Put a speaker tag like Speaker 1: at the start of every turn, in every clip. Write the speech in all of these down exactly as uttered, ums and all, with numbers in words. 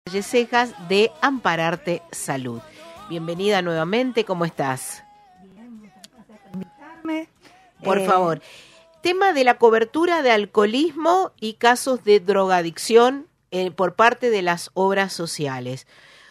Speaker 1: Cejas de Ampararte Salud. Bienvenida nuevamente, ¿cómo estás?
Speaker 2: Bien, muchas gracias por invitarme.
Speaker 1: Por
Speaker 2: eh,
Speaker 1: favor, tema de la cobertura de alcoholismo y casos de drogadicción eh, por parte de las obras sociales.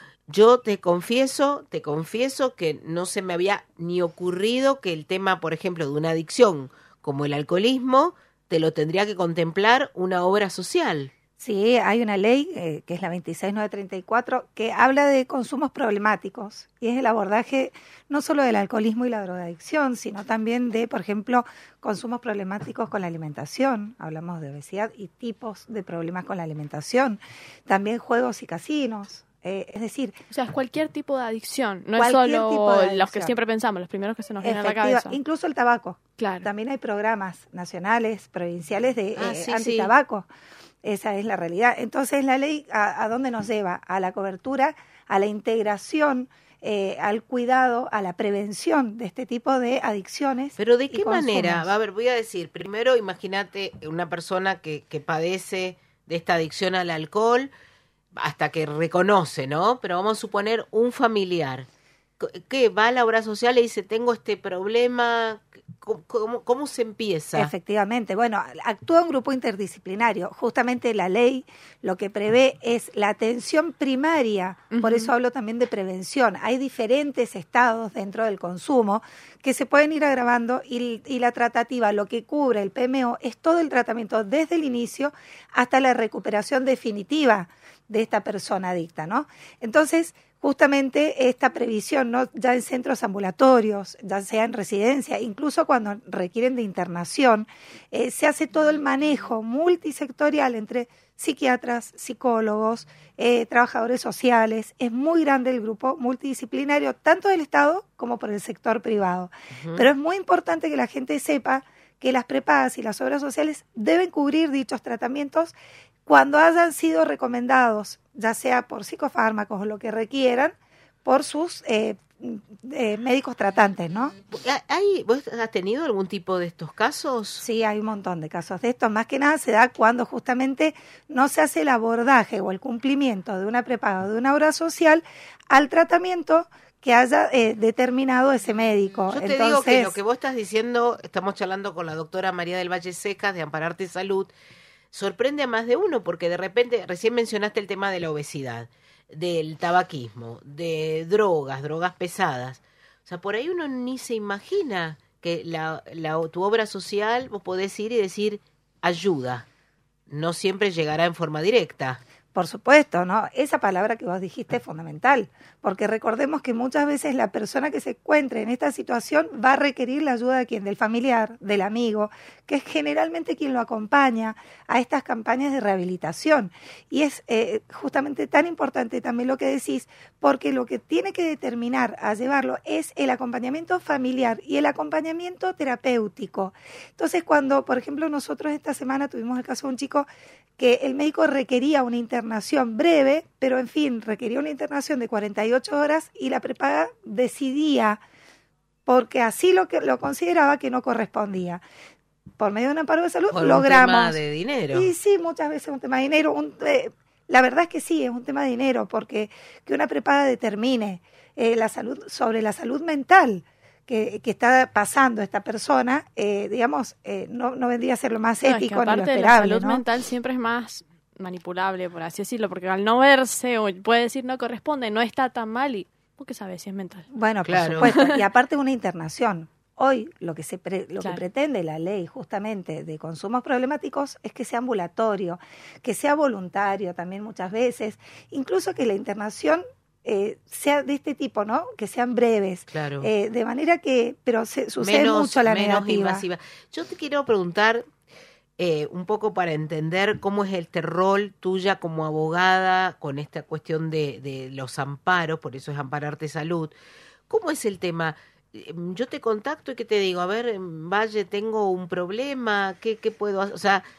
Speaker 1: Yo te confieso, te confieso que no se me había ni ocurrido que el tema, por ejemplo, de una adicción como el alcoholismo, te lo tendría que contemplar una obra social.
Speaker 2: Sí, hay una ley eh, que es la veintiséis mil novecientos treinta y cuatro que habla de consumos problemáticos y es el abordaje no solo del alcoholismo y la drogadicción, sino también de, por ejemplo, consumos problemáticos con la alimentación. Hablamos de obesidad y tipos de problemas con la alimentación. También juegos y casinos. Eh, es decir,
Speaker 3: o sea, es cualquier tipo de adicción, no es
Speaker 2: cualquier
Speaker 3: solo
Speaker 2: tipo de adicción.
Speaker 3: Los que siempre pensamos, los primeros que se nos vienen a la
Speaker 2: efectiva,
Speaker 3: cabeza.
Speaker 2: incluso el tabaco.
Speaker 3: Claro.
Speaker 2: También hay programas nacionales, provinciales de
Speaker 1: Ah,
Speaker 2: eh,
Speaker 1: sí,
Speaker 2: antitabaco. Sí. Esa es la realidad. Entonces, la ley, ¿a, a dónde nos lleva? A la cobertura, a la integración, eh, al cuidado, a la prevención de este tipo de adicciones.
Speaker 1: Pero ¿de
Speaker 2: y
Speaker 1: qué
Speaker 2: consumos.
Speaker 1: manera? A ver, voy a decir, primero imagínate una persona que, que padece de esta adicción al alcohol hasta que reconoce, ¿no? Pero vamos a suponer un familiar que va a la obra social y dice, tengo este problema, ¿cómo, cómo, cómo se empieza?
Speaker 2: Efectivamente, bueno, actúa un grupo interdisciplinario. Justamente la ley lo que prevé es la atención primaria, uh-huh. Por eso hablo también de prevención. Hay diferentes estados dentro del consumo que se pueden ir agravando y, y la tratativa, lo que cubre el P M O, es todo el tratamiento desde el inicio hasta la recuperación definitiva de esta persona adicta, ¿no? Entonces, justamente esta previsión, ¿no? Ya en centros ambulatorios, ya sea en residencia, incluso cuando requieren de internación, eh, se hace todo el manejo multisectorial entre psiquiatras, psicólogos, eh, trabajadores sociales. Es muy grande el grupo multidisciplinario, tanto del Estado como por el sector privado. Uh-huh. Pero es muy importante que la gente sepa que las prepagas y las obras sociales deben cubrir dichos tratamientos cuando hayan sido recomendados, ya sea por psicofármacos o lo que requieran, por sus eh, eh, médicos tratantes, ¿no?
Speaker 1: ¿Hay, ¿Vos has tenido algún tipo de estos casos?
Speaker 2: Sí, hay un montón de casos de estos. Más que nada se da cuando justamente no se hace el abordaje o el cumplimiento de una prepaga o de una obra social al tratamiento que haya eh, determinado ese médico.
Speaker 1: Yo te
Speaker 2: Entonces,
Speaker 1: digo que lo que vos estás diciendo, estamos charlando con la doctora María del Valle Cejas de Ampararte Salud, sorprende a más de uno porque de repente, recién mencionaste el tema de la obesidad, del tabaquismo, de drogas, drogas pesadas. O sea, por ahí uno ni se imagina que la, la, tu obra social vos podés ir y decir ayuda. No siempre llegará en forma directa.
Speaker 2: Por supuesto, ¿no? Esa palabra que vos dijiste es fundamental, porque recordemos que muchas veces la persona que se encuentre en esta situación va a requerir la ayuda de quien, del familiar, del amigo, que es generalmente quien lo acompaña a estas campañas de rehabilitación. Y es eh, justamente tan importante también lo que decís, porque lo que tiene que determinar a llevarlo es el acompañamiento familiar y el acompañamiento terapéutico. Entonces, cuando, por ejemplo, nosotros esta semana tuvimos el caso de un chico que el médico requería una internación breve, pero en fin, requería una internación de cuarenta y ocho horas y la prepaga decidía, porque así lo que lo consideraba que no correspondía. Por medio de un amparo de salud
Speaker 1: Por
Speaker 2: logramos.
Speaker 1: Un tema de dinero.
Speaker 2: Y sí, muchas veces es un tema de dinero. Un, eh, la verdad es que sí, es un tema de dinero, porque que una prepaga determine eh, la salud sobre la salud mental Que, que está pasando esta persona, eh, digamos, eh, no, no vendría a ser lo más
Speaker 3: no,
Speaker 2: ético
Speaker 3: es que aparte
Speaker 2: ni lo esperable,
Speaker 3: la salud
Speaker 2: ¿no?
Speaker 3: mental siempre es más manipulable, por así decirlo, porque al no verse o puede decir no corresponde, no está tan mal y ¿vos qué sabés si es mental?
Speaker 2: Bueno,
Speaker 1: claro.
Speaker 2: por supuesto, y aparte una internación. Hoy lo que se pre, lo
Speaker 3: claro.
Speaker 2: que pretende la ley justamente de consumos problemáticos es que sea ambulatorio, que sea voluntario también muchas veces, incluso que la internación Eh, sea de este tipo, ¿no? Que sean breves.
Speaker 1: Claro.
Speaker 2: Eh, de manera que, pero se, sucede
Speaker 1: menos,
Speaker 2: mucho la
Speaker 1: menos
Speaker 2: negativa.
Speaker 1: Invasiva. Yo te quiero preguntar eh, un poco para entender cómo es este rol tuya como abogada con esta cuestión de, de los amparos, por eso es Ampararte Salud. ¿Cómo es el tema? Yo te contacto y que te digo, a ver, Valle, tengo un problema, ¿qué, qué puedo hacer? O sea,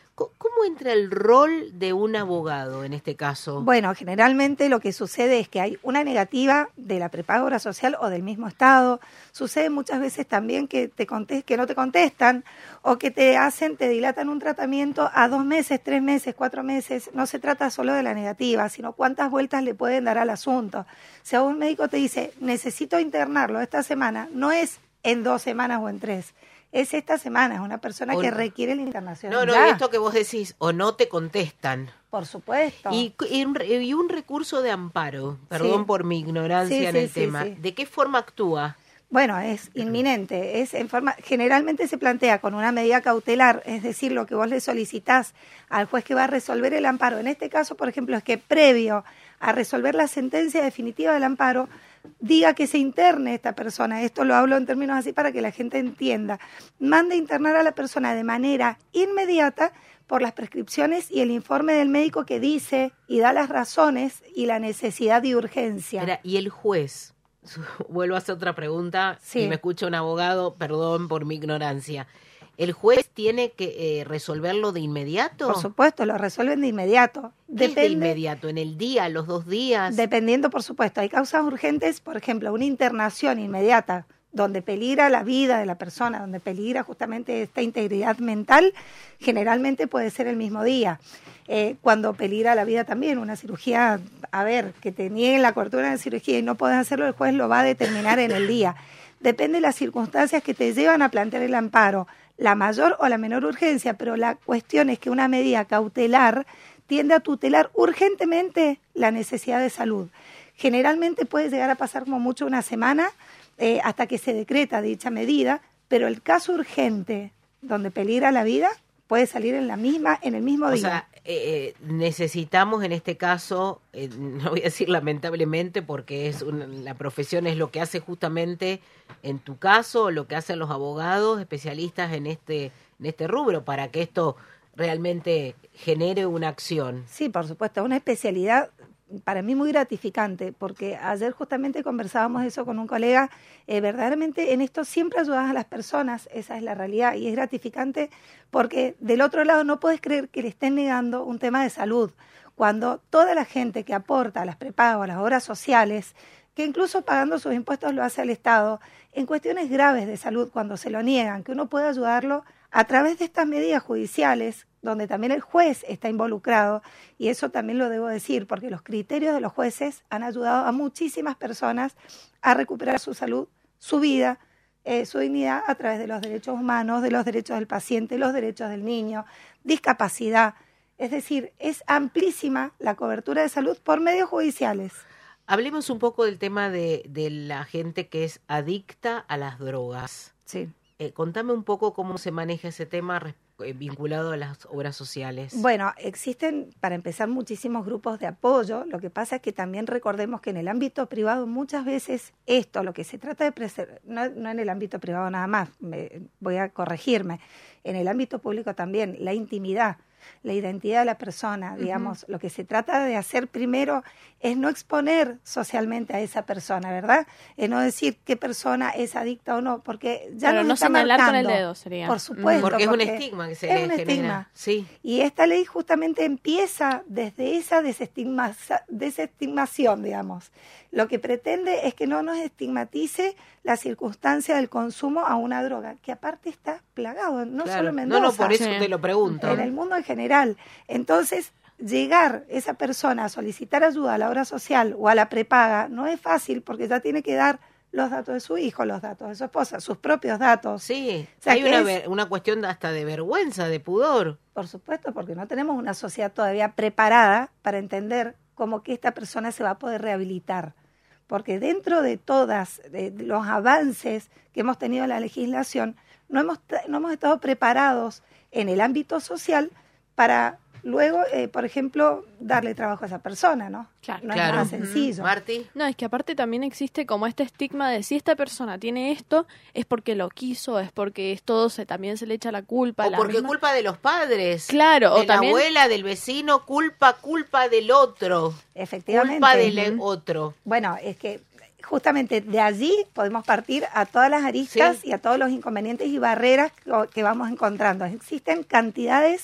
Speaker 1: ¿Cómo entra el rol de un abogado en este caso?
Speaker 2: Bueno, generalmente lo que sucede es que hay una negativa de la prepaga obra social o del mismo Estado. Sucede muchas veces también que te contest- que no te contestan o que te hacen, te dilatan un tratamiento a dos meses, tres meses, cuatro meses. No se trata solo de la negativa, sino cuántas vueltas le pueden dar al asunto. Si a un médico te dice, necesito internarlo esta semana, no es en dos semanas o en tres. Es esta semana, es una persona
Speaker 1: O
Speaker 2: que
Speaker 1: no.
Speaker 2: requiere la internación.
Speaker 1: No, no,
Speaker 2: ya.
Speaker 1: y esto que vos decís, o no te contestan.
Speaker 2: Por supuesto.
Speaker 1: Y, y, un, y un recurso de amparo, perdón
Speaker 2: Sí.
Speaker 1: por mi ignorancia
Speaker 2: Sí,
Speaker 1: en
Speaker 2: sí,
Speaker 1: el
Speaker 2: sí,
Speaker 1: tema,
Speaker 2: sí.
Speaker 1: ¿de qué forma actúa?
Speaker 2: Bueno, es inminente, es en forma, generalmente se plantea con una medida cautelar, es decir, lo que vos le solicitás al juez que va a resolver el amparo. En este caso, por ejemplo, es que previo a resolver la sentencia definitiva del amparo, diga que se interne esta persona. Esto lo hablo en términos así para que la gente entienda. Mande internar a la persona de manera inmediata por las prescripciones y el informe del médico que dice y da las razones y la necesidad de urgencia.
Speaker 1: Era, y el juez, vuelvo a hacer otra pregunta,
Speaker 2: Sí.
Speaker 1: si me escucha un abogado, perdón por mi ignorancia. ¿El juez tiene que eh, resolverlo de inmediato?
Speaker 2: Por supuesto, lo resuelven de inmediato.
Speaker 1: ¿Qué es de inmediato? ¿En el día, los dos días?
Speaker 2: Dependiendo, por supuesto. Hay causas urgentes, por ejemplo, una internación inmediata, donde peligra la vida de la persona, donde peligra justamente esta integridad mental, generalmente puede ser el mismo día. Eh, cuando peligra la vida también, una cirugía, a ver, que te nieguen la cobertura de cirugía y no podés hacerlo, el juez lo va a determinar en el día. Depende de las circunstancias que te llevan a plantear el amparo, la mayor o la menor urgencia, pero la cuestión es que una medida cautelar tiende a tutelar urgentemente la necesidad de salud. Generalmente puede llegar a pasar como mucho una semana eh, hasta que se decreta dicha medida, pero el caso urgente donde peligra la vida puede salir en la misma en el mismo
Speaker 1: O
Speaker 2: día.
Speaker 1: sea, eh, necesitamos en este caso, eh, no voy a decir lamentablemente porque es una, la profesión es lo que hace justamente en tu caso, lo que hacen los abogados especialistas en este, en este rubro para que esto realmente genere una acción.
Speaker 2: Sí, por supuesto, es una especialidad para mí muy gratificante, porque ayer justamente conversábamos eso con un colega, eh, verdaderamente en esto siempre ayudas a las personas, esa es la realidad, y es gratificante porque del otro lado no puedes creer que le estén negando un tema de salud, cuando toda la gente que aporta a las prepagas, a las obras sociales, que incluso pagando sus impuestos lo hace el Estado, en cuestiones graves de salud, cuando se lo niegan, que uno puede ayudarlo a través de estas medidas judiciales, donde también el juez está involucrado, y eso también lo debo decir, porque los criterios de los jueces han ayudado a muchísimas personas a recuperar su salud, su vida, eh, su dignidad a través de los derechos humanos, de los derechos del paciente, los derechos del niño, discapacidad. Es decir, es amplísima la cobertura de salud por medios judiciales.
Speaker 1: Hablemos un poco del tema de, de la gente que es adicta a las drogas.
Speaker 2: Sí.
Speaker 1: Eh, contame un poco cómo se maneja ese tema res- eh, vinculado a las obras sociales.
Speaker 2: Bueno, existen, para empezar, muchísimos grupos de apoyo. Lo que pasa es que también recordemos que en el ámbito privado muchas veces esto, lo que se trata de preservar, no, no en el ámbito privado nada más, me, voy a corregirme, en el ámbito público también, la intimidad, la identidad de la persona, digamos, uh-huh. Lo que se trata de hacer primero es no exponer socialmente a esa persona, ¿verdad? Es no decir qué persona es adicta o no, porque ya
Speaker 3: Pero
Speaker 2: nos
Speaker 3: no
Speaker 2: está
Speaker 3: señalar
Speaker 2: marcando.
Speaker 3: con el dedo sería.
Speaker 2: Por supuesto.
Speaker 1: Porque,
Speaker 2: porque
Speaker 1: es un estigma que se
Speaker 2: es
Speaker 1: le
Speaker 2: un
Speaker 1: genera.
Speaker 2: Estigma.
Speaker 1: Sí.
Speaker 2: Y esta ley justamente empieza desde esa desestigma- desestigmación, digamos. Lo que pretende es que no nos estigmatice la circunstancia del consumo a una droga, que aparte está plagado, no
Speaker 1: Claro.
Speaker 2: solo en Mendoza.
Speaker 1: No, no, por eso
Speaker 3: Sí.
Speaker 1: te lo pregunto.
Speaker 2: En el mundo en general. Entonces, llegar esa persona a solicitar ayuda a la obra social o a la prepaga no es fácil porque ya tiene que dar los datos de su hijo, los datos de su esposa, sus propios datos.
Speaker 1: Sí,
Speaker 2: O sea,
Speaker 1: hay
Speaker 2: que
Speaker 1: una,
Speaker 2: es-
Speaker 1: ver- una cuestión hasta de vergüenza, de pudor.
Speaker 2: Por supuesto, porque no tenemos una sociedad todavía preparada para entender cómo que esta persona se va a poder rehabilitar. Porque dentro de todos los avances que hemos tenido en la legislación, no hemos, no hemos estado preparados en el ámbito social para luego, eh, por ejemplo, darle trabajo a esa persona, ¿no?
Speaker 3: Claro.
Speaker 2: No
Speaker 1: Claro.
Speaker 2: es nada sencillo.
Speaker 1: Marti.
Speaker 3: No, es que aparte también existe como este estigma de si esta persona tiene esto, es porque lo quiso, es porque es todo, se, también se le echa la culpa.
Speaker 1: O
Speaker 3: la
Speaker 1: porque
Speaker 3: misma-
Speaker 1: culpa de los padres.
Speaker 3: Claro,
Speaker 1: de
Speaker 3: o también...
Speaker 1: la abuela, del vecino, culpa, culpa del otro.
Speaker 2: Efectivamente.
Speaker 1: Culpa del otro.
Speaker 2: Bueno, es que justamente de allí podemos partir a todas las aristas
Speaker 1: Sí.
Speaker 2: y a todos los inconvenientes y barreras que- que vamos encontrando. Existen cantidades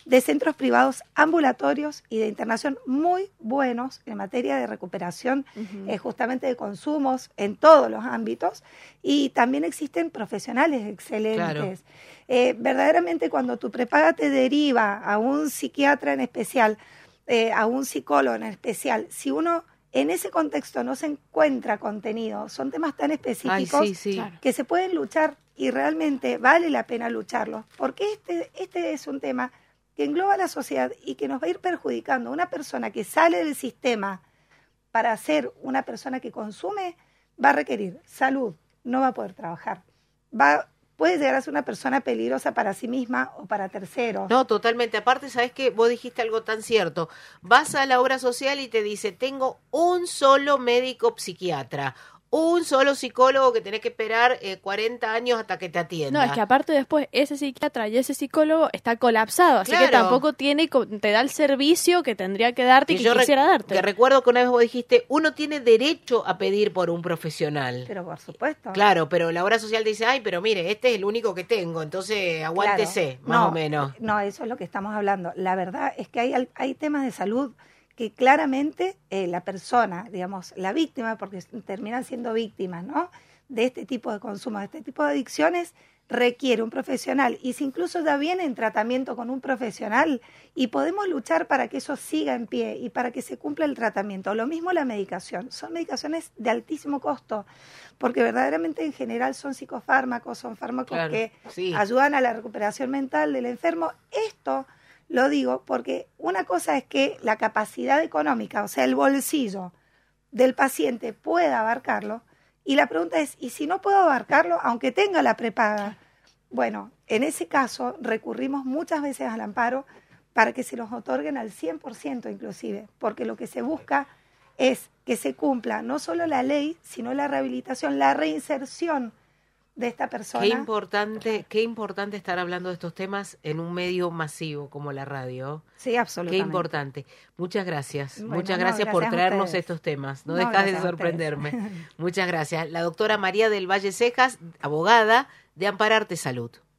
Speaker 2: de centros privados ambulatorios y de internación muy buenos en materia de recuperación, uh-huh. eh, justamente de consumos en todos los ámbitos, y también existen profesionales excelentes. Claro. Eh, verdaderamente cuando tu prepaga te deriva a un psiquiatra en especial, eh, a un psicólogo en especial, si uno en ese contexto no se encuentra contenido, son temas tan específicos
Speaker 1: Ay, sí, sí.
Speaker 2: que se pueden luchar y realmente vale la pena lucharlos, porque este, este es un tema que engloba a la sociedad y que nos va a ir perjudicando. Una persona que sale del sistema para ser una persona que consume va a requerir salud, no va a poder trabajar, va puede llegar a ser una persona peligrosa para sí misma o para terceros.
Speaker 1: No, totalmente. Aparte, ¿sabes qué? Vos dijiste algo tan cierto. Vas a la obra social y te dice, tengo un solo médico psiquiatra, un solo psicólogo que tenés que esperar eh, cuarenta años hasta que te atienda.
Speaker 3: No, es que aparte después ese psiquiatra y ese psicólogo está colapsado, así
Speaker 1: claro.
Speaker 3: que tampoco tiene te da el servicio que tendría que darte y que, que quisiera
Speaker 1: rec-
Speaker 3: darte.
Speaker 1: Que recuerdo que una vez vos dijiste, uno tiene derecho a pedir por un profesional.
Speaker 2: Pero por supuesto.
Speaker 1: Claro, pero la obra social dice, ay, pero mire, este es el único que tengo, entonces aguántese,
Speaker 2: claro.
Speaker 1: más
Speaker 2: no,
Speaker 1: o menos.
Speaker 2: No, eso es lo que estamos hablando. La verdad es que hay, hay temas de salud que claramente eh, la persona, digamos, la víctima, porque terminan siendo víctimas, ¿no?, de este tipo de consumo, de este tipo de adicciones, requiere un profesional. Y si incluso ya viene en tratamiento con un profesional y podemos luchar para que eso siga en pie y para que se cumpla el tratamiento. Lo mismo la medicación. Son medicaciones de altísimo costo, porque verdaderamente en general son psicofármacos, son fármacos
Speaker 1: claro,
Speaker 2: que
Speaker 1: sí.
Speaker 2: ayudan a la recuperación mental del enfermo. Esto lo digo porque una cosa es que la capacidad económica, o sea, el bolsillo del paciente pueda abarcarlo, y la pregunta es, ¿y si no puedo abarcarlo, aunque tenga la prepaga? Bueno, en ese caso recurrimos muchas veces al amparo para que se los otorguen al cien por ciento inclusive, porque lo que se busca es que se cumpla no solo la ley, sino la rehabilitación, la reinserción de esta persona.
Speaker 1: Qué importante, qué importante estar hablando de estos temas en un medio masivo como la radio.
Speaker 2: Sí, absolutamente.
Speaker 1: Qué importante. Muchas gracias.
Speaker 2: Bueno,
Speaker 1: Muchas
Speaker 2: no,
Speaker 1: gracias,
Speaker 2: gracias
Speaker 1: por traernos
Speaker 2: ustedes.
Speaker 1: estos temas. No,
Speaker 2: No,
Speaker 1: dejas de
Speaker 2: gracias a
Speaker 1: sorprenderme. Muchas gracias. La doctora María del Valle Cejas, abogada de Ampararte Salud.